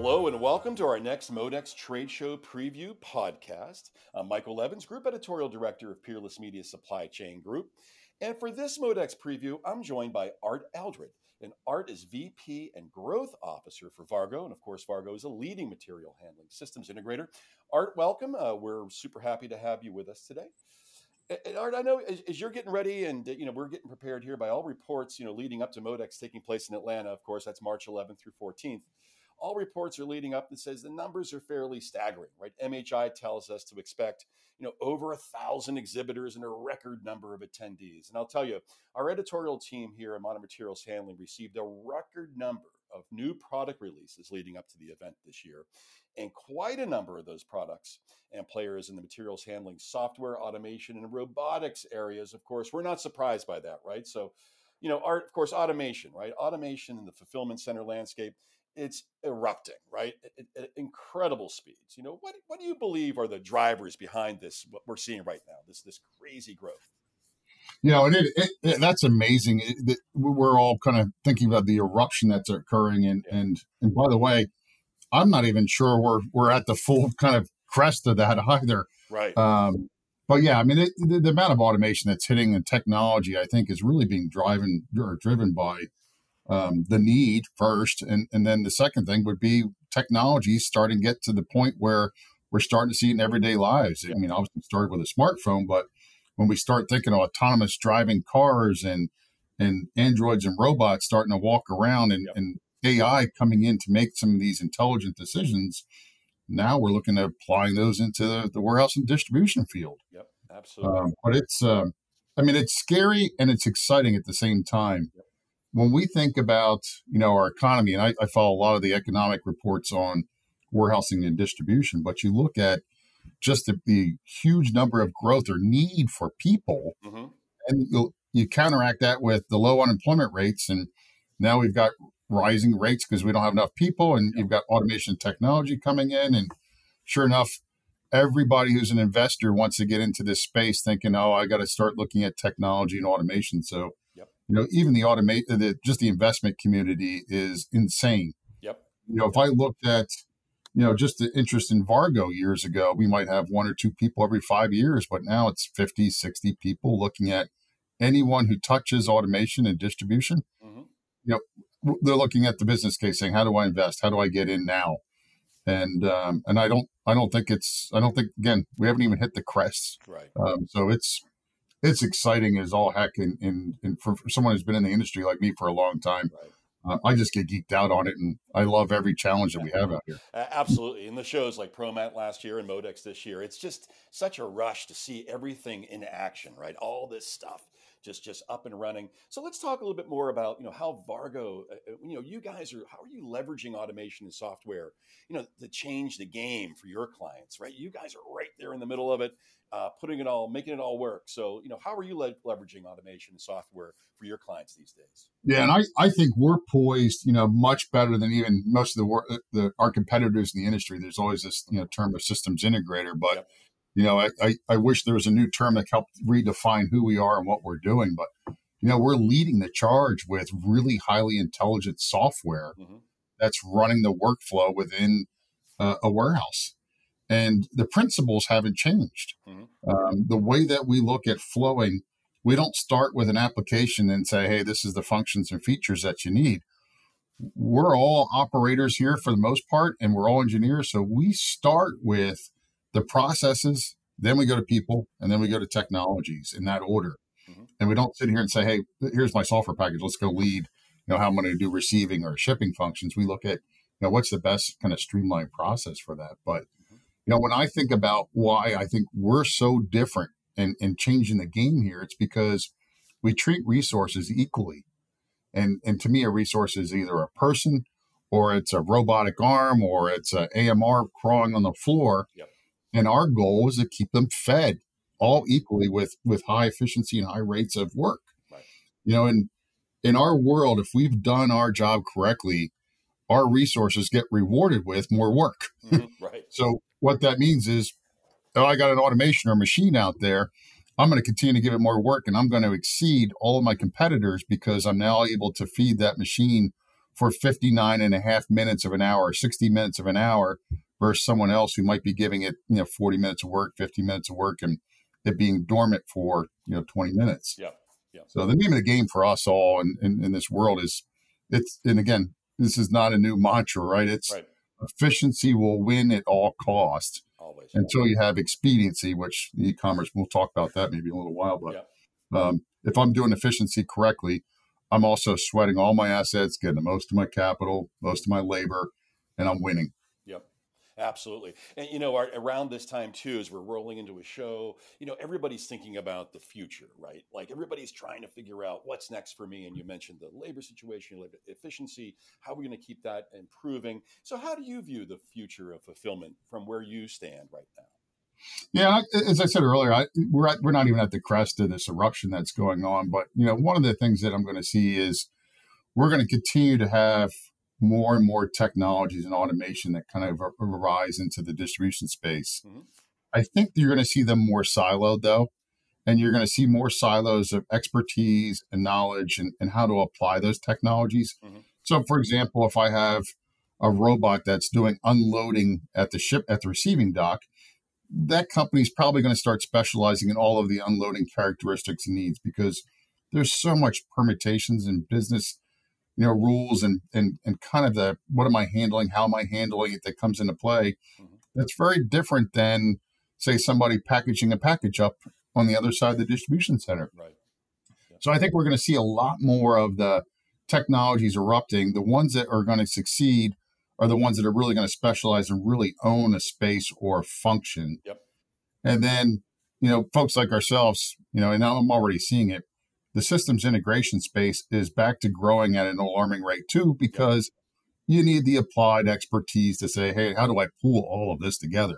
Hello and welcome to our next Modex Trade Show Preview podcast. I'm Michael Evans, Group Editorial Director of Peerless Media Supply Chain Group. And for this Modex Preview, I'm joined by Art Aldred. And Art is VP and Growth Officer for Vargo. And of course, Vargo is a leading material handling systems integrator. Art, welcome. We're super happy to have you with us today. And Art, I know as you're getting ready and we're getting prepared here by all reports, leading up to Modex taking place in Atlanta. Of course, that's March 11th through 14th. All reports are leading up that says the numbers are fairly staggering, right? MHI tells us to expect, over 1,000 exhibitors and a record number of attendees. And I'll tell you, our editorial team here at Modern Materials Handling received a record number of new product releases leading up to the event this year. And quite a number of those products and players in the materials handling, software, automation, and robotics areas. Of course, we're not surprised by that, right? So, Art, of course, automation, right? Automation in the fulfillment center landscape, it's erupting, right? At incredible speeds. What do you believe are the drivers behind this, what we're seeing right now, this crazy growth? And that's amazing. We're all kind of thinking about the eruption that's occurring. And by the way, I'm not even sure we're at the full kind of crest of that either. Right. But yeah, I mean, the amount of automation that's hitting and technology, I think, is really being driven by the need first. And then the second thing would be technology starting to get to the point where we're starting to see it in everyday lives. I mean, obviously it started with a smartphone, but when we start thinking of autonomous driving cars and androids and robots starting to walk around and AI coming in to make some of these intelligent decisions, now we're looking at applying those into the warehouse and distribution field. Yep, absolutely. But it's scary and it's exciting at the same time. Yep. When we think about, our economy, and I follow a lot of the economic reports on warehousing and distribution, but you look at just the huge number of growth or need for people, and you counteract that with the low unemployment rates. And now we've got rising rates because we don't have enough people, and you've got automation technology coming in. And sure enough, everybody who's an investor wants to get into this space thinking, oh, I got to start looking at technology and automation. So, even just the investment community is insane. Yep. If I looked at, just the interest in Vargo years ago, we might have one or two people every 5 years, but now it's 50, 60 people looking at anyone who touches automation and distribution. They're looking at the business case saying, how do I invest? How do I get in now? And I don't think again, we haven't even hit the crest. Right. So it's exciting as all heck. And for someone who's been in the industry like me for a long time, I just get geeked out on it, and I love every challenge that we have out here. Absolutely. And the shows like ProMat last year and Modex this year, it's just such a rush to see everything in action, right? All this stuff just up and running. So let's talk a little bit more about, how Vargo, you guys how are you leveraging automation and software, to change the game for your clients, right? You guys are right there in the middle of it, making it all work. So, how are you leveraging automation and software for your clients these days? Yeah, and I think we're poised, much better than even most of our competitors in the industry. There's always this, term of systems integrator, but I wish there was a new term that helped redefine who we are and what we're doing. But, we're leading the charge with really highly intelligent software that's running the workflow within a warehouse. And the principles haven't changed. The way that we look at flowing, we don't start with an application and say, hey, this is the functions and features that you need. We're all operators here for the most part, and we're all engineers. So we start with the processes, then we go to people, and then we go to technologies in that order. And we don't sit here and say, hey, here's my software package. Let's go lead, how I'm going to do receiving or shipping functions. We look at, what's the best kind of streamlined process for that. But, when I think about why I think we're so different and changing the game here, it's because we treat resources equally. And to me, a resource is either a person, or it's a robotic arm, or it's an AMR crawling on the floor. And our goal is to keep them fed all equally with high efficiency and high rates of work. And in our world, if we've done our job correctly, our resources get rewarded with more work. So what that means is, I got an automation or machine out there, I'm going to continue to give it more work, and I'm going to exceed all of my competitors because I'm now able to feed that machine for 59 and a half minutes of an hour, or 60 minutes of an hour, versus someone else who might be giving it, 40 minutes of work, 50 minutes of work, and it being dormant for, 20 minutes. Yeah. Yeah. So the name of the game for us all in this world is, and again, this is not a new mantra, right? It's right. Efficiency will win at all cost. Always. Until you have expediency, which the e-commerce, we'll talk about that maybe in a little while. But if I'm doing efficiency correctly, I'm also sweating all my assets, getting the most of my capital, most of my labor, and I'm winning. Yep. Absolutely. And, around this time too, as we're rolling into a show, everybody's thinking about the future, right? Like everybody's trying to figure out what's next for me. And you mentioned the labor situation, labor efficiency, how are we going to keep that improving? So how do you view the future of fulfillment from where you stand right now? Yeah, as I said earlier, we're not even at the crest of this eruption that's going on. But, one of the things that I'm going to see is we're going to continue to have more and more technologies and automation that kind of arise into the distribution space. Mm-hmm. I think you're going to see them more siloed, though, and you're going to see more silos of expertise and knowledge and how to apply those technologies. Mm-hmm. So, for example, if I have a robot that's doing unloading at the receiving dock, that company's probably going to start specializing in all of the unloading characteristics and needs, because there's so much permutations in business, rules and kind of the, what am I handling? How am I handling it that comes into play? Mm-hmm. That's very different than, say, somebody packaging a package up on the other side of the distribution center. Right. Yeah. So I think we're going to see a lot more of the technologies erupting. The ones that are going to succeed are the ones that are really going to specialize and really own a space or function. Yep. And then, folks like ourselves, and I'm already seeing it, the systems integration space is back to growing at an alarming rate too, because you need the applied expertise to say, hey, how do I pull all of this together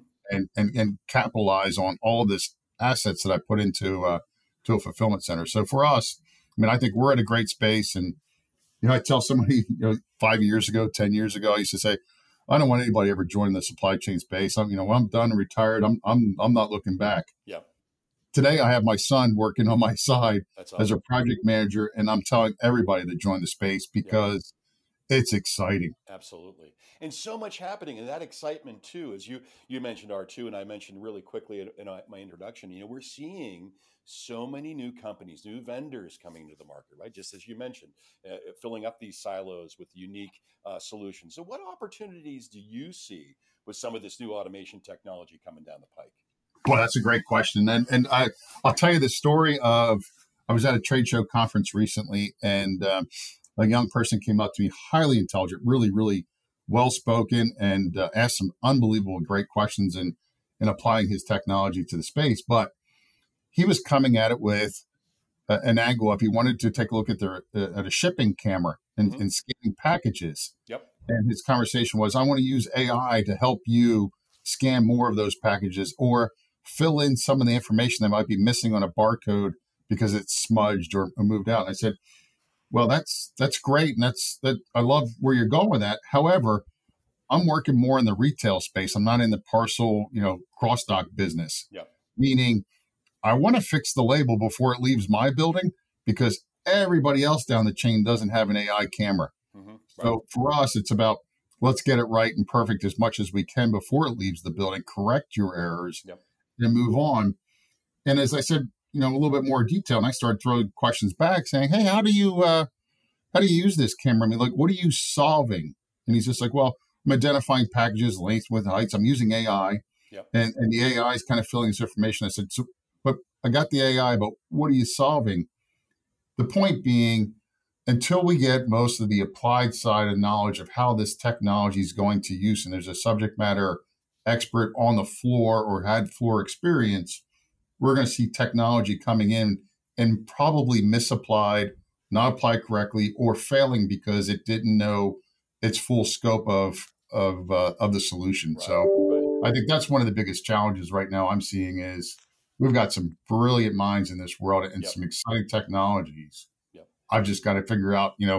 and capitalize on all of this assets that I put into to a fulfillment center? So for us, I think we're at a great space. And, I tell somebody, 5 years ago, 10 years ago, I used to say, I don't want anybody ever joining the supply chain space. When I'm done and retired, I'm not looking back. Yeah. Today, I have my son working on my side as a project manager, and I'm telling everybody to join the space because it's exciting. Absolutely. And so much happening, and that excitement too, as you mentioned R2, and I mentioned really quickly in my introduction, we're seeing so many new companies, new vendors coming to the market, right? Just as you mentioned, filling up these silos with unique solutions. So what opportunities do you see with some of this new automation technology coming down the pike? Well, that's a great question. And I'll tell you the story of, I was at a trade show conference recently, and a young person came up to me, highly intelligent, really, really well-spoken, and asked some unbelievable great questions in applying his technology to the space. But he was coming at it with an angle, if he wanted to take a look at a shipping camera and scanning packages. Yep. And his conversation was, I want to use AI to help you scan more of those packages, or fill in some of the information that might be missing on a barcode because it's smudged or moved out. And I said, well, that's great. And I love where you're going with that. However, I'm working more in the retail space. I'm not in the parcel, cross-dock business. Yep. Meaning I want to fix the label before it leaves my building, because everybody else down the chain doesn't have an AI camera. Mm-hmm. Right. So for us, it's about, let's get it right and perfect as much as we can before it leaves the building, correct your errors, and move on. And as I said, a little bit more detail, and I started throwing questions back saying, hey, how do you use this camera? What are you solving? And he's just like, well, I'm identifying packages, length, width, heights. I'm using AI. Yep. And the AI is kind of filling this information. I said, but I got the AI, but what are you solving? The point being, until we get most of the applied side of knowledge of how this technology is going to use, and there's a subject matter expert on the floor or had floor experience, we're going to see technology coming in and probably misapplied, not applied correctly, or failing because it didn't know its full scope of the solution. Right. So I think that's one of the biggest challenges right now I'm seeing is we've got some brilliant minds in this world and some exciting technologies. I've just got to figure out,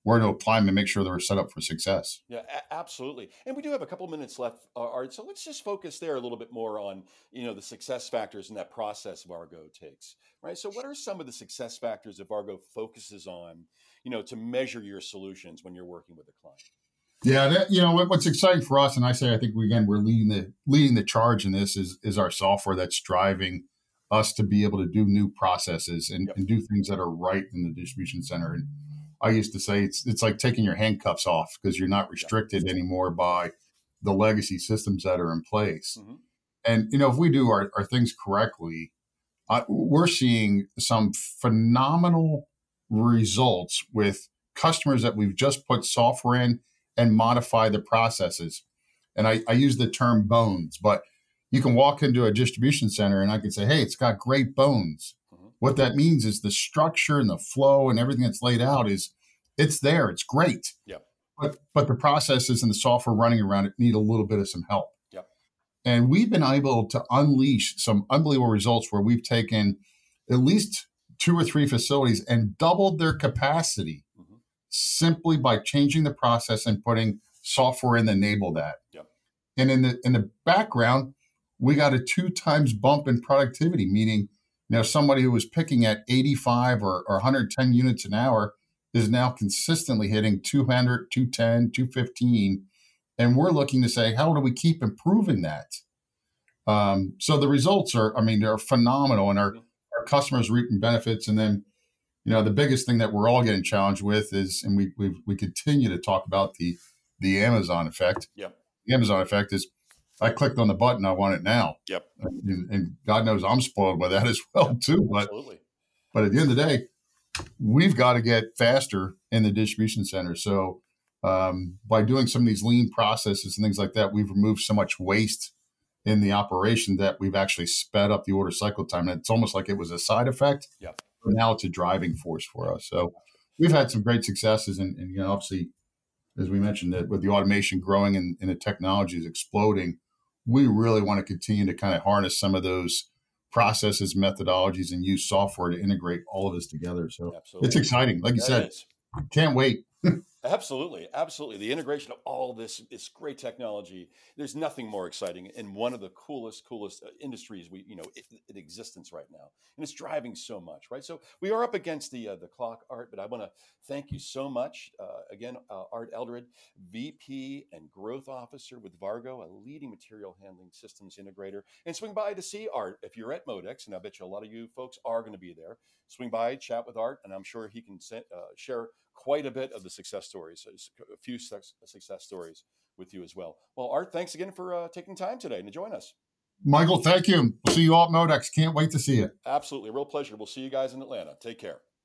where to apply them and make sure they're set up for success. Yeah, absolutely. And we do have a couple minutes left, Art. So let's just focus there a little bit more on, the success factors and that process Vargo takes, right? So what are some of the success factors that Vargo focuses on, to measure your solutions when you're working with a client? Yeah, what's exciting for us, and I think we're leading the charge in this is our software that's driving us to be able to do new processes and do things that are right in the distribution center. And I used to say it's like taking your handcuffs off because you're not restricted anymore by the legacy systems that are in place. Mm-hmm. And if we do our things correctly, we're seeing some phenomenal results with customers that we've just put software in and modify the processes. And I use the term bones, but you can walk into a distribution center and I can say, hey, it's got great bones. Mm-hmm. What that means is the structure and the flow and everything that's laid out it's there. It's great. Yep. But the processes and the software running around it need a little bit of some help. Yep. And we've been able to unleash some unbelievable results where we've taken at least 2 or 3 facilities and doubled their capacity simply by changing the process and putting software in to enable that. Yep. And in the background, we got a 2 times bump in productivity, meaning somebody who was picking at 85 or 110 units an hour is now consistently hitting 200, 210, 215. And we're looking to say, how do we keep improving that? So the results they're phenomenal, and our customers reaping benefits. And then the biggest thing that we're all getting challenged with is, and we continue to talk about the Amazon effect. Yep. The Amazon effect is, I clicked on the button, I want it now. Yep. And God knows I'm spoiled by that as well too. Absolutely. But at the end of the day, we've got to get faster in the distribution center. So by doing some of these lean processes and things like that, we've removed so much waste in the operation that we've actually sped up the order cycle time. And it's almost like it was a side effect. Yep. Now it's a driving force for us. So we've had some great successes, and obviously, as we mentioned, that with the automation growing and the technology is exploding, we really want to continue to kind of harness some of those processes, methodologies, and use software to integrate all of this together. So It's exciting. Like you said, can't wait. Absolutely. The integration of all this great technology. There's nothing more exciting and one of the coolest industries in existence right now, and it's driving so much, right? So we are up against the clock, Art, but I want to thank you so much again, Art Eldred, VP and Growth Officer with Vargo, a leading material handling systems integrator, and swing by to see Art if you're at Modex, and I bet you a lot of you folks are going to be there. Swing by, chat with Art, and I'm sure he can share quite a bit of the success stories, a few success stories with you as well. Well, Art, thanks again for taking time today to join us. Michael, thank you. We'll see you all at Modex. Can't wait to see you. Absolutely. Real pleasure. We'll see you guys in Atlanta. Take care.